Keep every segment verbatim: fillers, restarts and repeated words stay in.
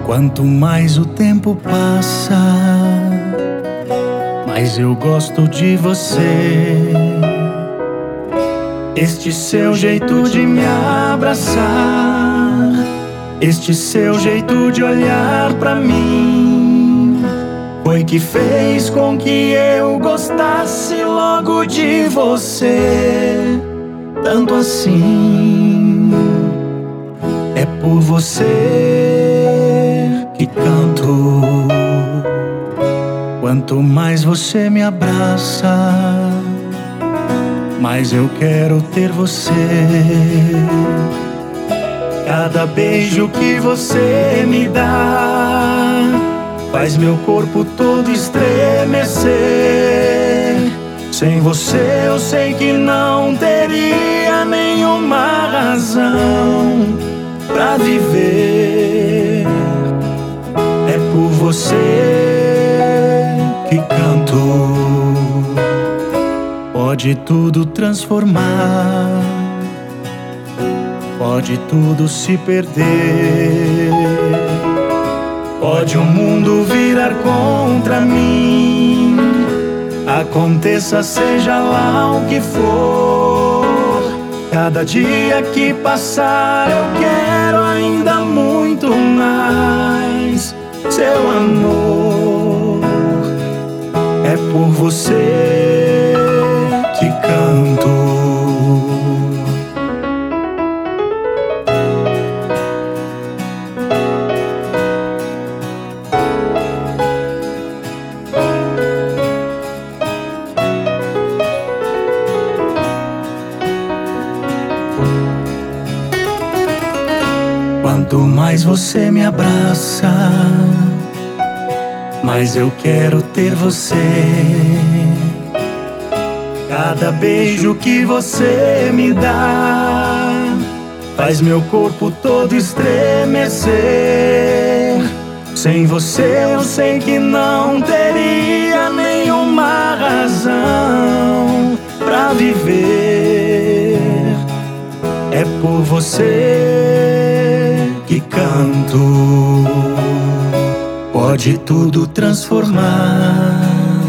Quanto mais o tempo passa, mais eu gosto de você. Este seu jeito de me abraçar, este seu jeito de olhar pra mim, foi que fez com que eu gostasse logo de você. Tanto assim, é por você que canto. Quanto mais você me abraça, mais eu quero ter você. Cada beijo que você me dá faz meu corpo todo estremecer. Sem você eu sei que não teria nenhuma razão pra viver. É por você que canto. Pode tudo transformar, pode tudo se perder, pode o mundo virar contra mim, aconteça seja lá o que for. Cada dia que passar eu quero ainda muito mais seu amor. É por você que canto. Quanto mais você me abraça, mais eu quero ter você. Cada beijo que você me dá faz meu corpo todo estremecer. Sem você eu sei que não teria nenhuma razão pra viver. É por você que canto. Pode tudo transformar,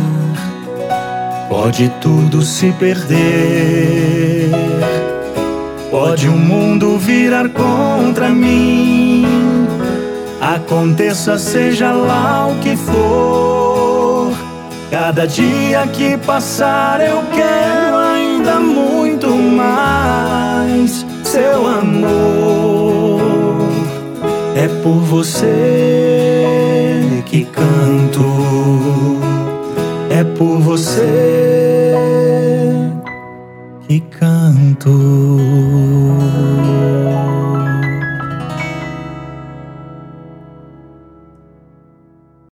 pode tudo se perder, pode o mundo virar contra mim, aconteça seja lá o que for. Cada dia que passar eu quero ainda muito mais seu amor. É por você que canto. É por você que canto.